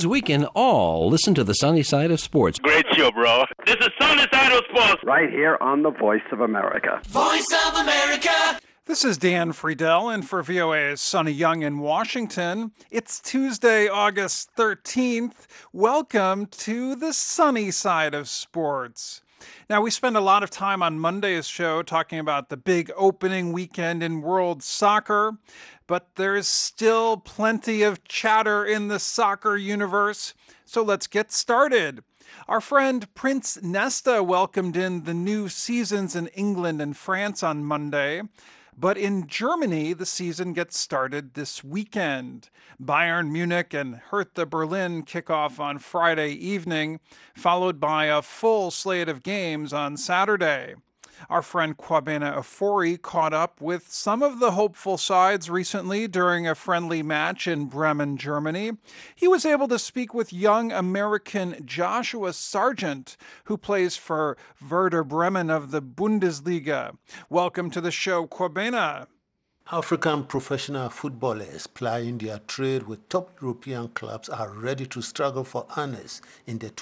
means we can all listen to the sunny side of sports. Great show, bro. This is Sunny Side of Sports. Right here on the Voice of America. Voice of America. This is Dan Friedel, and for VOA's Sonny Young in Washington, it's Tuesday, August 13th. Welcome to the sunny side of sports. Now, we spent a lot of time on Monday's show talking about the big opening weekend in world soccer, but there's still plenty of chatter in the soccer universe, so let's get started. Our friend Prince Nesta welcomed in the new seasons in England and France on Monday. But in Germany, the season gets started this weekend. Bayern Munich and Hertha Berlin kick off on Friday evening, followed by a full slate of games on Saturday. Our friend Kwabena Ofori caught up with some of the hopeful sides recently during a friendly match in Bremen, Germany. He was able to speak with young American Joshua Sargent, who plays for Werder Bremen of the Bundesliga. Welcome to the show, Kwabena. African professional footballers plying their trade with top European clubs are ready to struggle for honors in the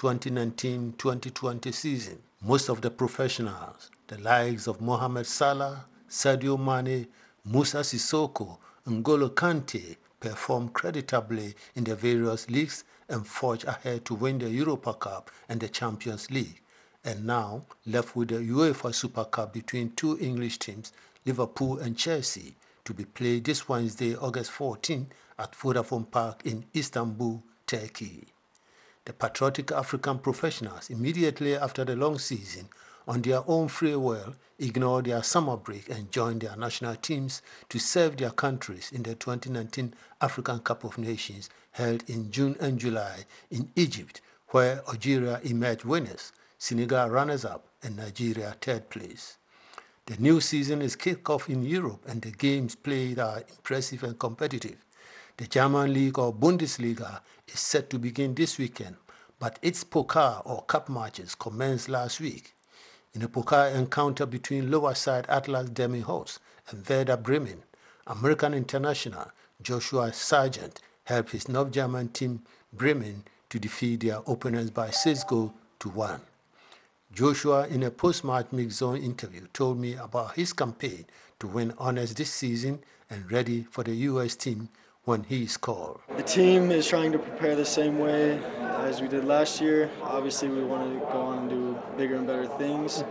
2019-2020 season. Most of the professionals, the likes of Mohamed Salah, Sadio Mane, Musa Sissoko, and N'Golo Kante, perform creditably in the various leagues and forge ahead to win the Europa Cup and the Champions League. And now, left with the UEFA Super Cup between two English teams, Liverpool and Chelsea, to be played this Wednesday, August 14, at Vodafone Park in Istanbul, Turkey. The patriotic African professionals, immediately after the long season, on their own free will, ignore their summer break and join their national teams to serve their countries in the 2019 African Cup of Nations held in June and July in Egypt, where Algeria emerged winners, Senegal runners-up, and Nigeria third place. The new season is kicked off in Europe, and the games played are impressive and competitive. The German League or Bundesliga is set to begin this weekend, but its Pokal or Cup matches commenced last week. In a Pokal encounter between lower side Atlas Demihorst and Werder Bremen, American international Joshua Sargent helped his North German team Bremen to defeat their opponents by 6-1. Joshua, in a post-match mix-zone interview, told me about his campaign to win honors this season and ready for the U.S. team when he is called. The team is trying to prepare the same way as we did last year. Obviously, we want to go on and do bigger and better things.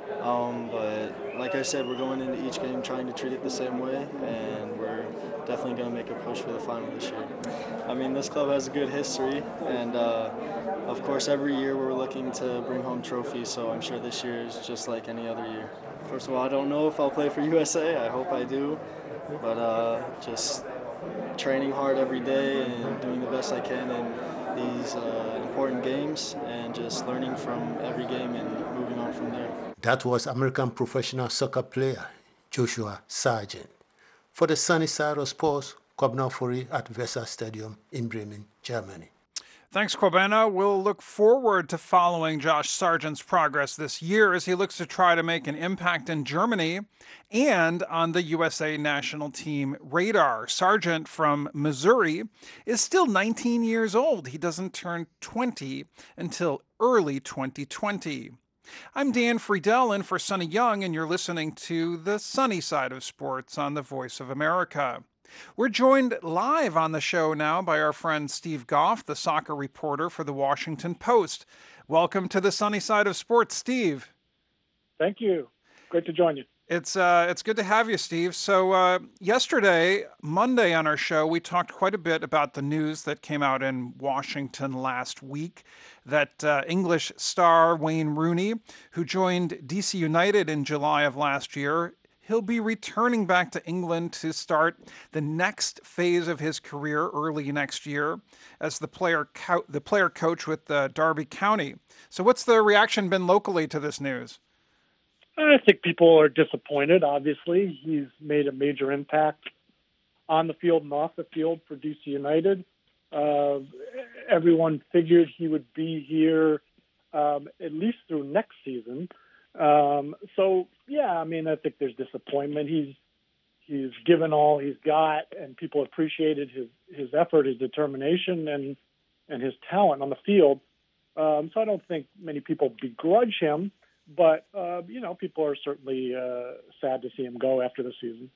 But like I said, we're going into each game trying to treat it the same way, and we're definitely going to make a push for the final this year. I mean, this club has a good history, and of course, every year we're looking to bring home trophies, so I'm sure this year is just like any other year. First of all, I don't know if I'll play for USA. I hope I do, but just training hard every day and doing the best I can in these important games and just learning from every game and moving on from there. That was American professional soccer player Joshua Sargent. For the sunny side of sports, Kwabena Ofori at Weser Stadium in Bremen, Germany. Thanks, Kwabena. We'll look forward to following Josh Sargent's progress this year as he looks to try to make an impact in Germany and on the USA national team radar. Sargent from Missouri is still 19 years old. He doesn't turn 20 until early 2020. I'm Dan Friedel in for Sonny Young, and you're listening to The Sunny Side of Sports on the Voice of America. We're joined live on the show now by our friend Steve Goff, the soccer reporter for the Washington Post. Welcome to the sunny side of sports, Steve. Thank you. Great to join you. It's good to have you, Steve. So yesterday, Monday on our show, we talked quite a bit about the news that came out in Washington last week that English star Wayne Rooney, who joined DC United in July of last year, he'll be returning back to England to start the next phase of his career early next year as the player coach with Derby County. So what's the reaction been locally to this news? I think people are disappointed, obviously. He's made a major impact on the field and off the field for DC United. Everyone figured he would be here at least through next season. I think there's disappointment. He's given all he's got, and people appreciated his effort, his determination, and and his talent on the field. So I don't think many people begrudge him, but, people are certainly sad to see him go after the season.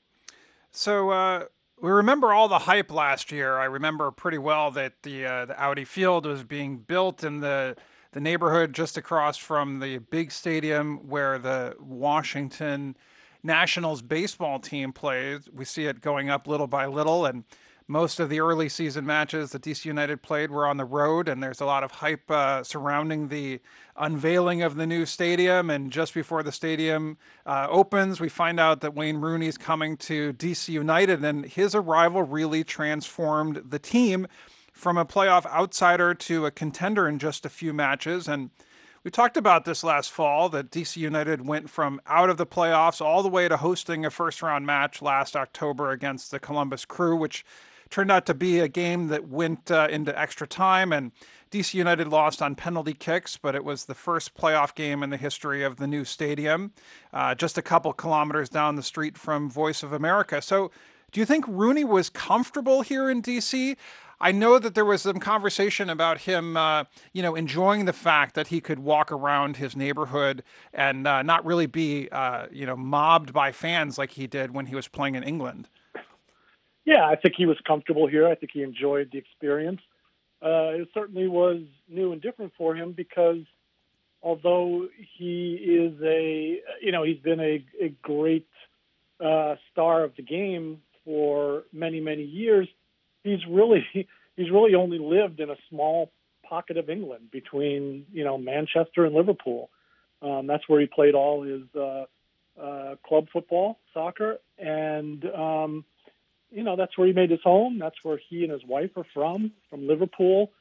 So we remember all the hype last year. I remember pretty well that the Audi Field was being built in the neighborhood just across from the big stadium where the Washington Nationals baseball team plays. We see it going up little by little, and most of the early season matches that DC United played were on the road, and there's a lot of hype surrounding the unveiling of the new stadium. And just before the stadium opens, we find out that Wayne Rooney's coming to DC United, and his arrival really transformed the team from a playoff outsider to a contender in just a few matches. And we talked about this last fall, that DC United went from out of the playoffs all the way to hosting a first-round match last October against the Columbus Crew, which turned out to be a game that went into extra time, and DC United lost on penalty kicks, but it was the first playoff game in the history of the new stadium, just a couple kilometers down the street from Voice of America. So do you think Rooney was comfortable here in DC? I know that there was some conversation about him, enjoying the fact that he could walk around his neighborhood and not really be, mobbed by fans like he did when he was playing in England. Yeah, I think he was comfortable here. I think he enjoyed the experience. It certainly was new and different for him because although he is he's been a great star of the game for many, many years, he's really only lived in a small pocket of England between, Manchester and Liverpool. That's where he played all his club football, soccer, and that's where he made his home. That's where he and his wife are from Liverpool.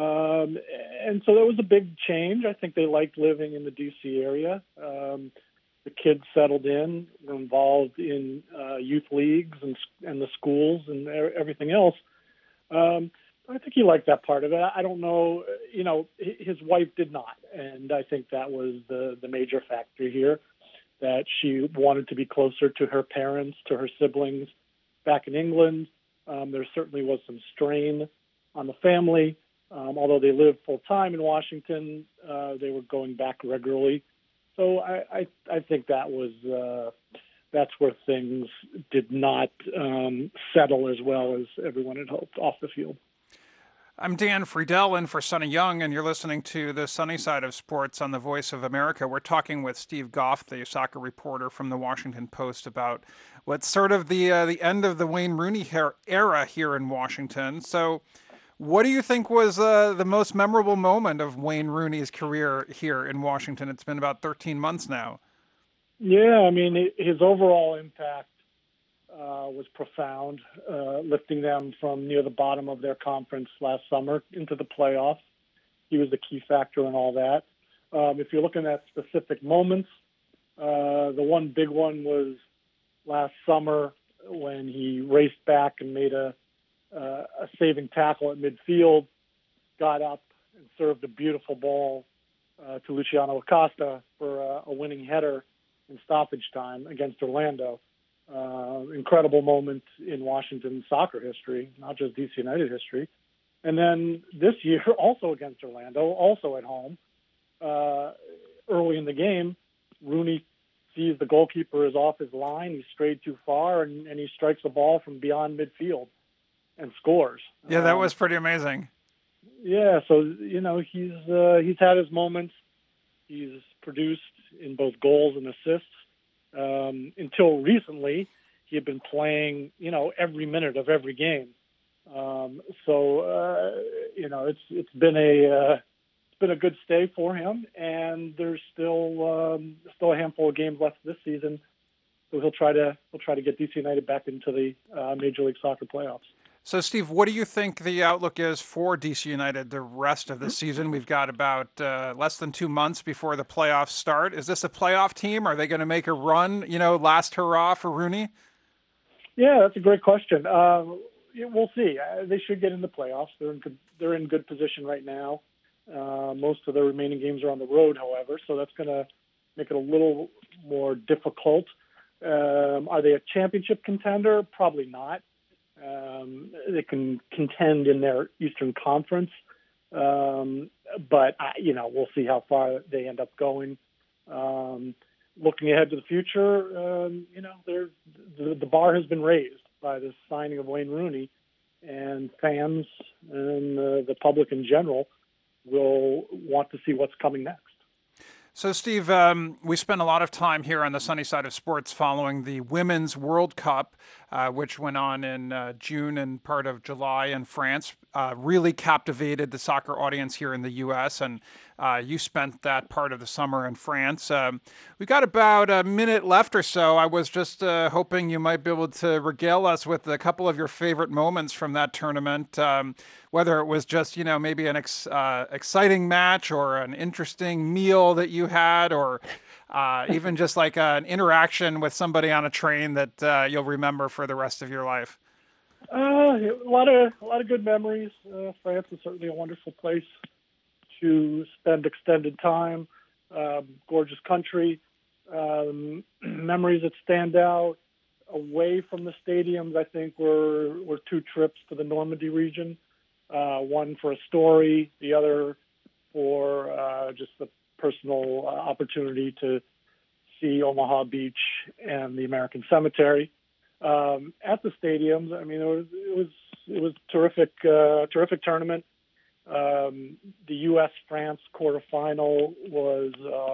And so that was a big change. I think they liked living in the DC area. The kids settled in, were involved in youth leagues and the schools and everything else. I think he liked that part of it. I don't know, his wife did not. And I think that was the major factor here, that she wanted to be closer to her parents, to her siblings back in England. There certainly was some strain on the family. Although they lived full-time in Washington, they were going back regularly. So I think that was that's where things did not settle as well as everyone had hoped off the field. I'm Dan Friedel in for Sonny Young, and you're listening to The Sunny Side of Sports on the Voice of America. We're talking with Steve Goff, the soccer reporter from the Washington Post, about what's sort of the end of the Wayne Rooney era here in Washington. So what do you think was the most memorable moment of Wayne Rooney's career here in Washington? It's been about 13 months now. Yeah, I mean, his overall impact was profound, lifting them from near the bottom of their conference last summer into the playoffs. He was the key factor in all that. If you're looking at specific moments, the one big one was last summer when he raced back and made a saving tackle at midfield, got up and served a beautiful ball to Luciano Acosta for a winning header in stoppage time against Orlando. Incredible moment in Washington soccer history, not just DC United history. And then this year, also against Orlando, also at home, early in the game, Rooney sees the goalkeeper is off his line. He strayed too far, and he strikes the ball from beyond midfield and scores. Yeah, that was pretty amazing. Yeah, so, he's had his moments. He's produced in both goals and assists. Until recently, he had been playing, every minute of every game. It's been a good stay for him, and there's still a handful of games left this season. So he'll try to get DC United back into the Major League Soccer playoffs. So, Steve, what do you think the outlook is for DC United the rest of the season? We've got about less than 2 months before the playoffs start. Is this a playoff team? Are they going to make a run, last hurrah for Rooney? Yeah, that's a great question. We'll see. They should get in the playoffs. They're in good position right now. Most of the remaining games are on the road, however, so that's going to make it a little more difficult. Are they a championship contender? Probably not. They can contend in their Eastern Conference, But we'll see how far they end up going. Looking ahead to the future, the bar has been raised by the signing of Wayne Rooney, and fans and the public in general will want to see what's coming next. So, Steve, we spent a lot of time here on the sunny side of sports following the Women's World Cup, which went on in June and part of July in France. Really captivated the soccer audience here in the U.S., and you spent that part of the summer in France. We got about a minute left or so. I was just hoping you might be able to regale us with a couple of your favorite moments from that tournament, whether it was just, maybe an exciting match or an interesting meal that you had, or even just like an interaction with somebody on a train that you'll remember for the rest of your life. A lot of good memories. France is certainly a wonderful place to spend extended time. Gorgeous country. Memories that stand out away from the stadiums, I think, were two trips to the Normandy region. One for a story, the other for just the personal opportunity to see Omaha Beach and the American Cemetery. At the stadiums, I mean, it was terrific tournament. The U.S.-France quarterfinal was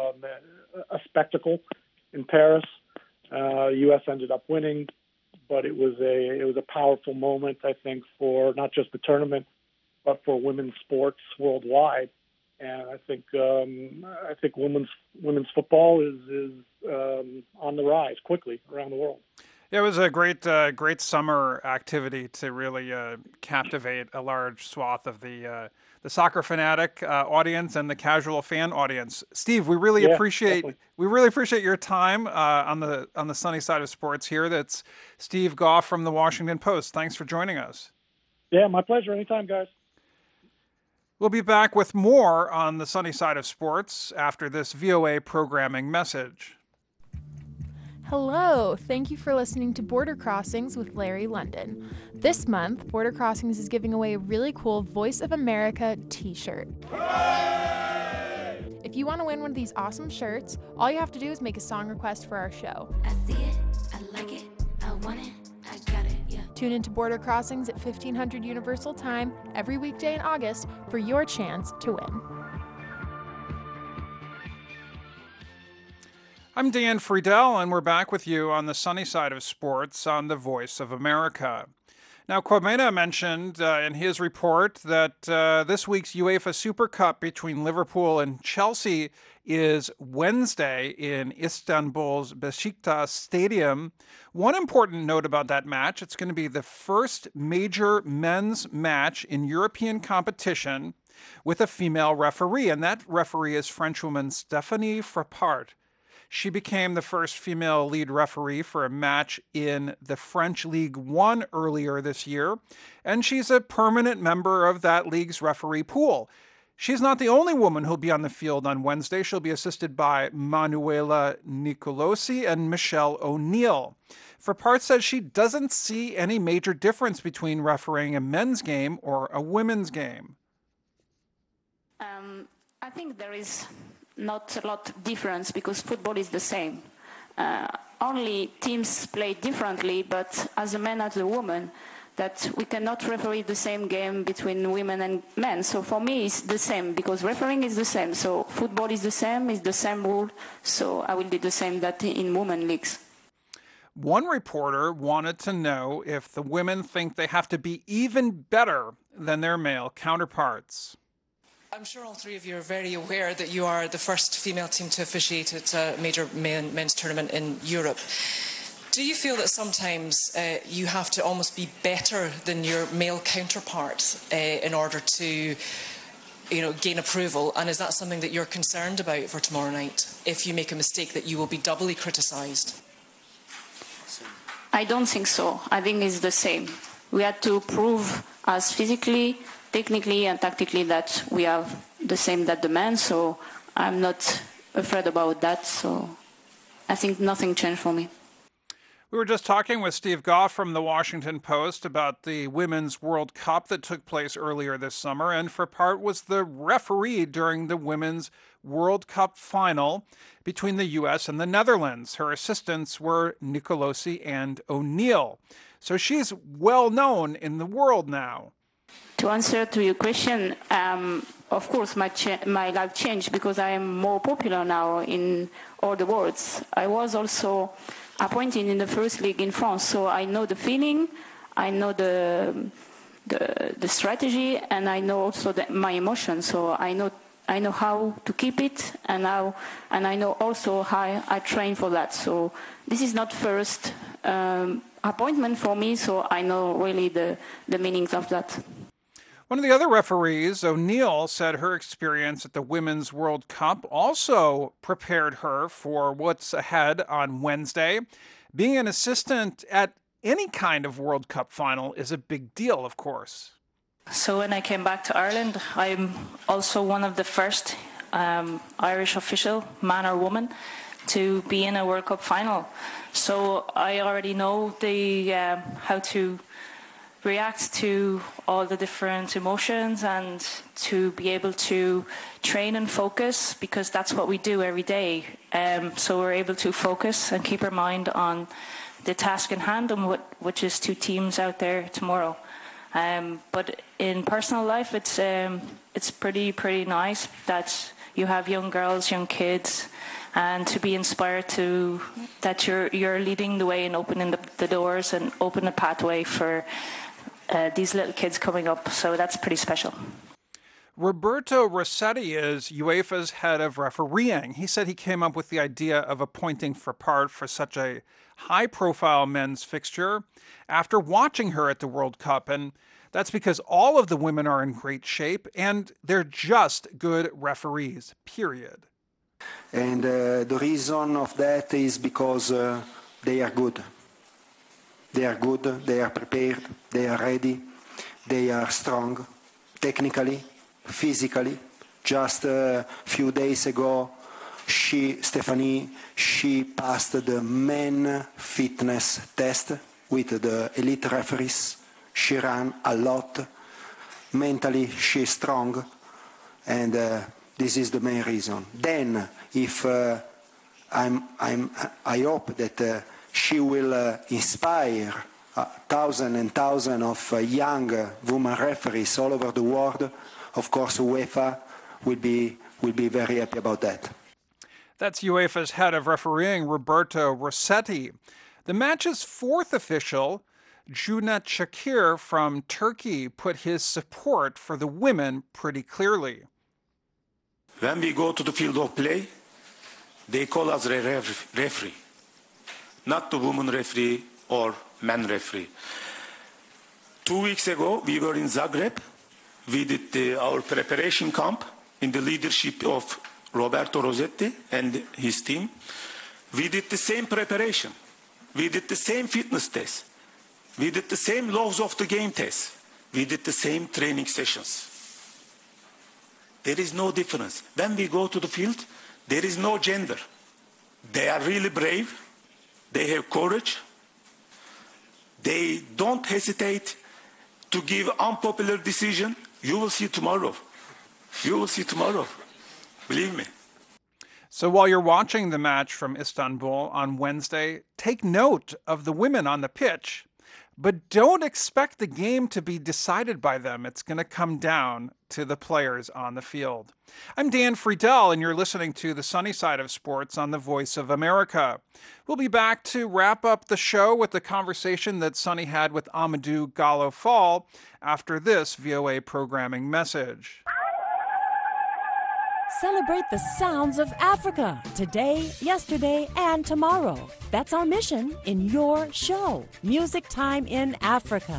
a spectacle in Paris. The U.S. ended up winning, but it was a powerful moment, I think, for not just the tournament, but for women's sports worldwide. And I think women's football is on the rise quickly around the world. Yeah, it was a great summer activity to really captivate a large swath of the soccer fanatic audience and the casual fan audience. Steve, we really appreciate your time on the sunny side of sports here. That's Steve Goff from the Washington Post. Thanks for joining us. Yeah, my pleasure. Anytime, guys. We'll be back with more on the sunny side of sports after this VOA programming message. Hello, thank you for listening to Border Crossings with Larry London. This month, Border Crossings is giving away a really cool Voice of America t-shirt. If you want to win one of these awesome shirts, all you have to do is make a song request for our show. I see it, I like it, I want it, I got it, yeah. Tune into Border Crossings at 1500 Universal Time every weekday in August for your chance to win. I'm Dan Friedel, and we're back with you on the sunny side of sports on the Voice of America. Now, Kwamena mentioned in his report that this week's UEFA Super Cup between Liverpool and Chelsea is Wednesday in Istanbul's Besiktas Stadium. One important note about that match, it's going to be the first major men's match in European competition with a female referee, and that referee is Frenchwoman Stéphanie Frappart. She became the first female lead referee for a match in the French League One earlier this year, and she's a permanent member of that league's referee pool. She's not the only woman who'll be on the field on Wednesday. She'll be assisted by Manuela Nicolosi and Michelle O'Neill. Frappart says she doesn't see any major difference between refereeing a men's game or a women's game. I think there is not a lot of difference because football is the same. Only teams play differently, but as a man, as a woman, that we cannot referee the same game between women and men. So for me, it's the same because refereeing is the same. So football is the same rule. So I will do the same that in women leagues. One reporter wanted to know if the women think they have to be even better than their male counterparts. I'm sure all three of you are very aware that you are the first female team to officiate at a major men's tournament in Europe. Do you feel that sometimes you have to almost be better than your male counterpart in order to, gain approval? And is that something that you're concerned about for tomorrow night? If you make a mistake, that you will be doubly criticised? I don't think so. I think it's the same. We had to prove us physically, technically and tactically that we have the same that the men, so I'm not afraid about that. So I think nothing changed for me. We were just talking with Steve Goff from the Washington Post about the Women's World Cup that took place earlier this summer, and for part was the referee during the Women's World Cup final between the U.S. and the Netherlands. Her assistants were Nicolosi and O'Neill. So she's well known in the world now. To answer to your question, of course my life changed because I am more popular now in all the world. I was also appointed in the first league in France, so I know the feeling, I know the strategy, and I know also my emotions. So I know how to keep it, and I know also how I train for that. So this is not first appointment for me, so I know really the meanings of that. One of the other referees, O'Neill, said her experience at the Women's World Cup also prepared her for what's ahead on Wednesday. Being an assistant at any kind of World Cup final is a big deal, of course. So when I came back to Ireland, I'm also one of the first Irish official, man or woman, to be in a World Cup final. So I already know how to react to all the different emotions and to be able to train and focus, because that's what we do every day. So we're able to focus and keep our mind on the task in hand, and which is 2 teams out there tomorrow. But in personal life, it's pretty nice that you have young girls, young kids, and to be inspired that you're leading the way and opening the doors and open a pathway for these little kids coming up. So that's pretty special. Roberto Rossetti is UEFA's head of refereeing. He said he came up with the idea of appointing Frappart for such a high-profile men's fixture after watching her at the World Cup, and that's because all of the women are in great shape and they're just good referees, period. And the reason of that is because they are good. They are good, they are prepared, they are ready, they are strong, technically, physically. Just a few days ago, Stephanie passed the men fitness test with the elite referees. She ran a lot. Mentally, she's strong, and this is the main reason. Then, if I hope that she will inspire thousands and thousands of young women referees all over the world. Of course, UEFA will be very happy about that. That's UEFA's head of refereeing, Roberto Rossetti. The match's 4th official, Cüneyt Çakır from Turkey, put his support for the women pretty clearly. When we go to the field of play, they call us referee. Not the woman referee or man referee. 2 weeks ago, we were in Zagreb. We did our preparation camp in the leadership of Roberto Rossetti and his team. We did the same preparation. We did the same fitness test. We did the same laws of the game test. We did the same training sessions. There is no difference. When we go to the field, there is no gender. They are really brave. They have courage. They don't hesitate to give unpopular decision. You will see tomorrow. You will see tomorrow. Believe me. So while you're watching the match from Istanbul on Wednesday, take note of the women on the pitch, but don't expect the game to be decided by them. It's going to come down to the players on the field. I'm Dan Friedel, and you're listening to The Sunny Side of Sports on the Voice of America. We'll be back to wrap up the show with the conversation that Sunny had with Amadou Gallo-Fall after this VOA programming message. Celebrate the sounds of Africa today, yesterday, and tomorrow. That's our mission in your show, Music Time in Africa.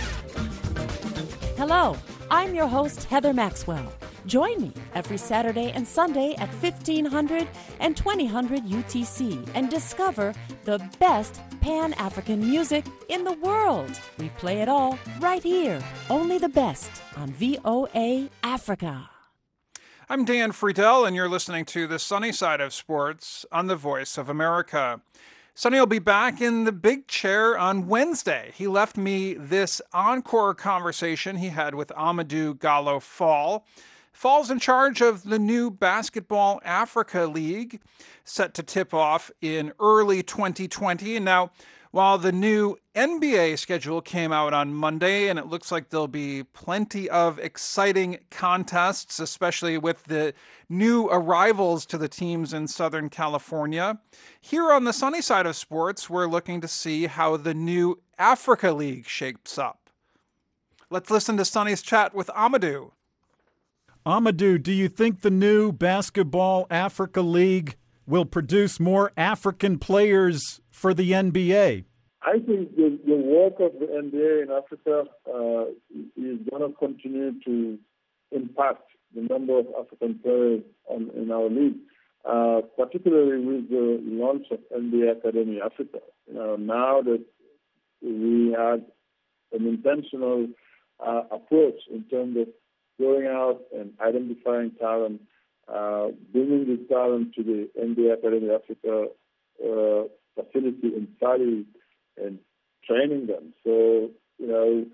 Hello, I'm your host, Heather Maxwell. Join me every Saturday and Sunday at 1500 and 2000 UTC and discover the best Pan-African music in the world. We play it all right here, only the best on VOA Africa. I'm Dan Friedel, and you're listening to The Sunny Side of Sports on the Voice of America. Sonny will be back in the big chair on Wednesday. He left me this encore conversation he had with Amadou Gallo-Fall. Fall's in charge of the new Basketball Africa League, set to tip off in early 2020. Now, while the new NBA schedule came out on Monday, and it looks like there'll be plenty of exciting contests, especially with the new arrivals to the teams in Southern California, here on the sunny side of sports, we're looking to see how the new Africa League shapes up. Let's listen to Sonny's chat with Amadou. Amadou, do you think the new Basketball Africa League will produce more African players for the NBA? I think the work of the NBA in Africa is going to continue to impact the number of African players in our league, particularly with the launch of NBA Academy Africa. Now that we had an intentional approach in terms of going out and identifying talent, bringing this talent to the NBA Academy Africa facility in Saudi and training them. So, the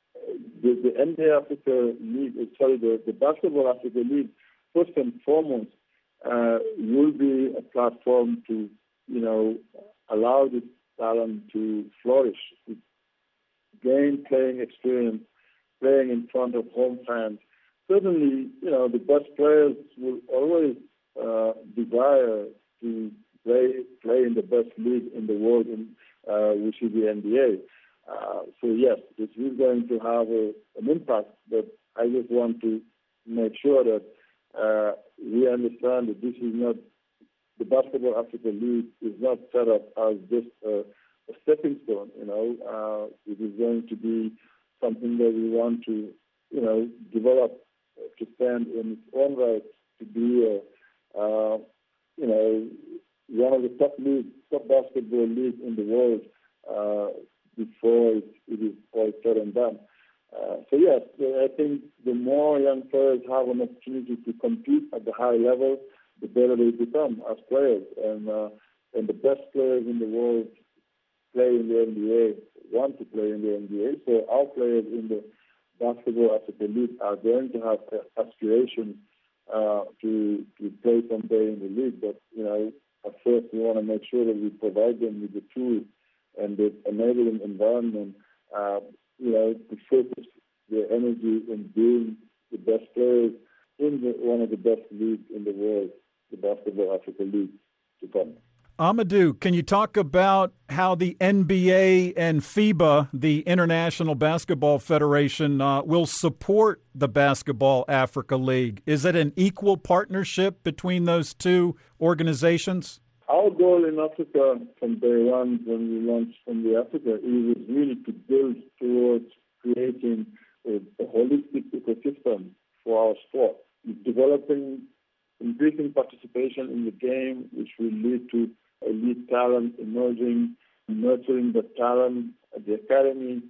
NBA Africa League, the Basketball Africa League, first and foremost, will be a platform to, allow this talent to flourish, to gain playing experience, playing in front of home fans. Certainly, the best players will always desire to play in the best league in the world, which is the NBA. So yes, this is going to have an impact, but I just want to make sure that we understand that this is not, the Basketball Africa League is not set up as just a stepping stone. It is going to be something that we want to, develop to stand in its own right, to be one of the top basketball leagues in the world before it is all said and done. So yes, I think the more young players have an opportunity to compete at the high level, the better they become as players. And the best players in the world play in the NBA, want to play in the NBA. So our players in the Basketball Africa League are going to have aspirations to play someday in the league. But, at first we want to make sure that we provide them with the tools and the enabling environment, to focus their energy in being the best players in one of the best leagues in the world, the Basketball Africa League, to come. Amadou, can you talk about how the NBA and FIBA, the International Basketball Federation, will support the Basketball Africa League? Is it an equal partnership between those two organizations? Our goal in Africa from day one when we launched NBA Africa is really to build towards creating a holistic ecosystem for our sport, developing increasing participation in the game, which will lead to elite talent emerging, nurturing the talent at the academy,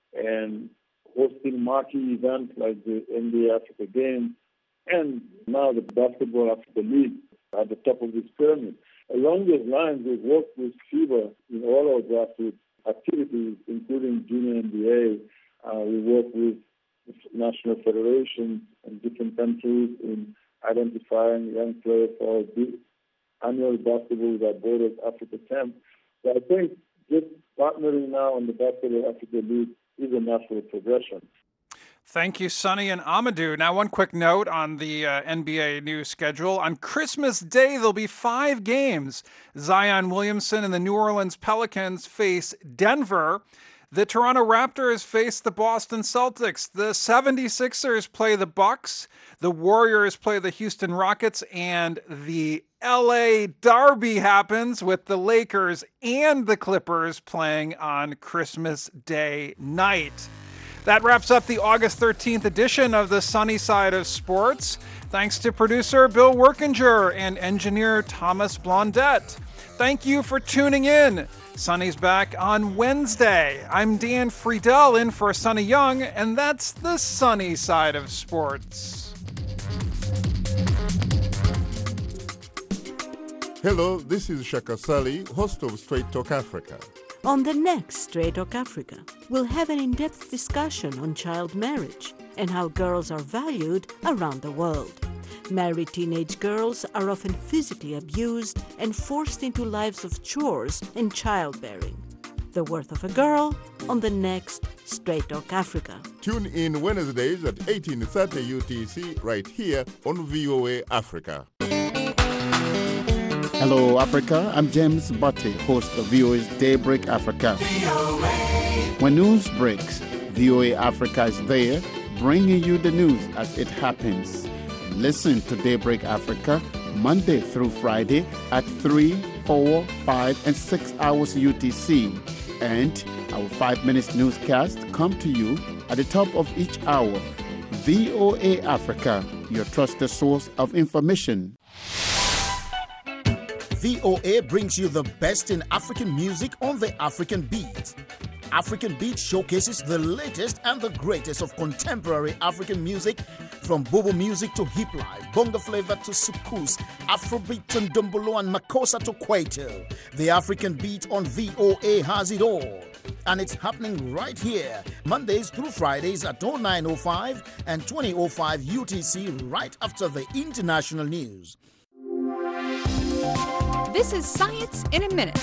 and hosting marquee events like the NBA Africa Games, and now the Basketball Africa League at the top of this pyramid. Along those lines, we've worked with FIBA in all our grassroots activities, including Junior NBA. We work with national federations in different countries in identifying young players for the annual Basketball Without Borders Africa Camp. So I think just partnering now on the Basketball Africa League is a natural progression. Thank you, Sonny and Amadou. Now, one quick note on the NBA new schedule. On Christmas Day, there'll be 5 games. Zion Williamson and the New Orleans Pelicans face Denver. The Toronto Raptors face the Boston Celtics. The 76ers play the Bucks. The Warriors play the Houston Rockets. And the LA Derby happens with the Lakers and the Clippers playing on Christmas Day night. That wraps up the August 13th edition of the Sunny Side of Sports. Thanks to producer Bill Workinger and engineer Thomas Blondette. Thank you for tuning in. Sunny's back on Wednesday. I'm Dan Friedel in for Sonny Young, and that's the Sunny Side of Sports. Hello, this is Shaka Sali, host of Straight Talk Africa. On the next Straight Talk Africa, we'll have an in-depth discussion on child marriage and how girls are valued around the world. Married teenage girls are often physically abused and forced into lives of chores and childbearing. The Worth of a Girl on the next Straight Talk Africa. Tune in Wednesdays at 18:30 UTC right here on VOA Africa. Hello, Africa. I'm James Butte, host of VOA's Daybreak Africa. When news breaks, VOA Africa is there, bringing you the news as it happens. Listen to Daybreak Africa Monday through Friday at 3, 4, 5, and 6 hours UTC. And our 5 minutes newscast come to you at the top of each hour. VOA Africa, your trusted source of information. VOA brings you the best in African music on the African Beat. African Beat showcases the latest and the greatest of contemporary African music, from Bobo music to hip life, bongo flavor to soukous, Afrobeat to ndombolo and makossa to kwaito. The African Beat on VOA has it all. And it's happening right here, Mondays through Fridays at 09:05 and 20:05 UTC, right after the international news. This is Science in a Minute.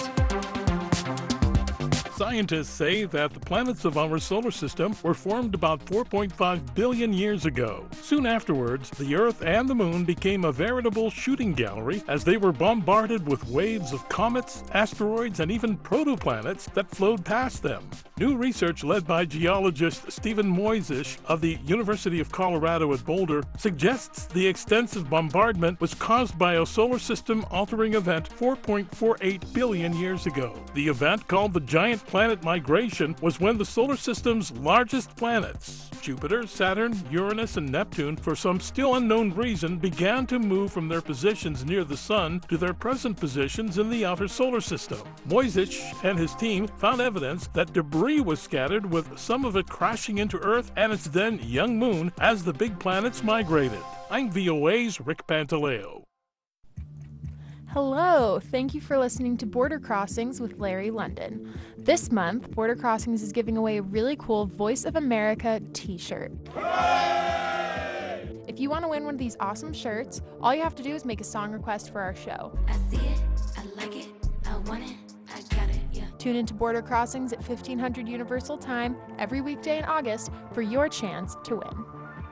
Scientists say that the planets of our solar system were formed about 4.5 billion years ago. Soon afterwards, the Earth and the Moon became a veritable shooting gallery as they were bombarded with waves of comets, asteroids, and even protoplanets that flowed past them. New research led by geologist Stephen Moisish of the University of Colorado at Boulder suggests the extensive bombardment was caused by a solar system-altering event 4.48 billion years ago. The event, called the Giant Planet Migration, was when the solar system's largest planets, Jupiter, Saturn, Uranus, and Neptune, for some still unknown reason, began to move from their positions near the Sun to their present positions in the outer solar system. Moisish and his team found evidence that debris was scattered, with some of it crashing into Earth and its then young moon as the big planets migrated. I'm VOA's Rick Pantaleo. Hello, thank you for listening to Border Crossings with Larry London. This month, Border Crossings is giving away a really cool Voice of America t-shirt. If you want to win one of these awesome shirts, all you have to do is make a song request for our show. I see it, I like it, I want it, I got it, yeah. Tune into Border Crossings at 1500 Universal Time every weekday in August for your chance to win.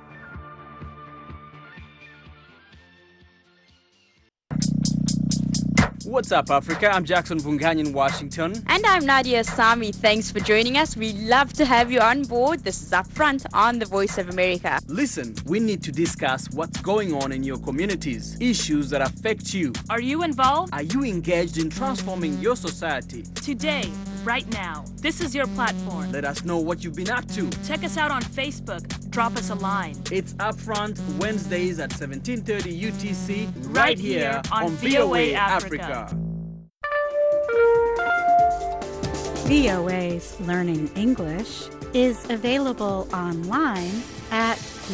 What's up, Africa? I'm Jackson Vungany in Washington. And I'm Nadia Sami. Thanks for joining us. We love to have you on board. This is Upfront on the Voice of America. Listen, we need to discuss what's going on in your communities, issues that affect you. Are you involved? Are you engaged in transforming your society? Today, right now, this is your platform. Let us know what you've been up to. Check us out on Facebook. Drop us a line. It's Upfront, Wednesdays at 17:30 UTC, right here on VOA Africa. VOA's Learning English is available online at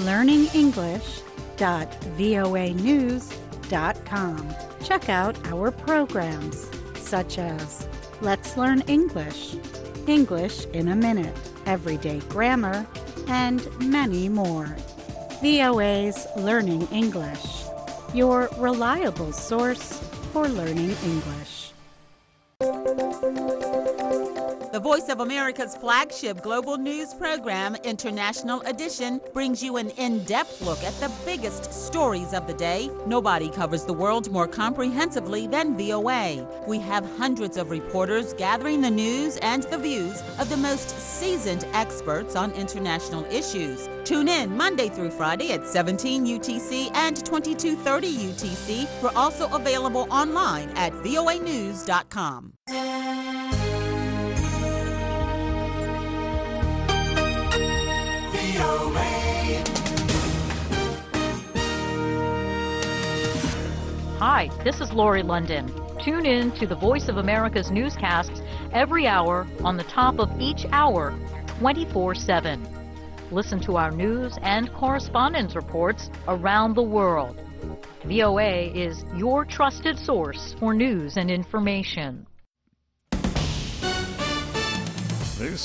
learningenglish.voanews.com. Check out our programs such as Let's Learn English, English in a Minute, Everyday Grammar, and many more. VOA's Learning English, your reliable source for learning English. The Voice of America's flagship global news program, International Edition, brings you an in-depth look at the biggest stories of the day. Nobody covers the world more comprehensively than VOA. We have hundreds of reporters gathering the news and the views of the most seasoned experts on international issues. Tune in Monday through Friday at 17 UTC and 2230 UTC. We're also available online at voanews.com. Hi, this is Lori London. Tune in to the Voice of America's newscasts every hour on the top of each hour, 24/7. Listen to our news and correspondence reports around the world. VOA is your trusted source for news and information.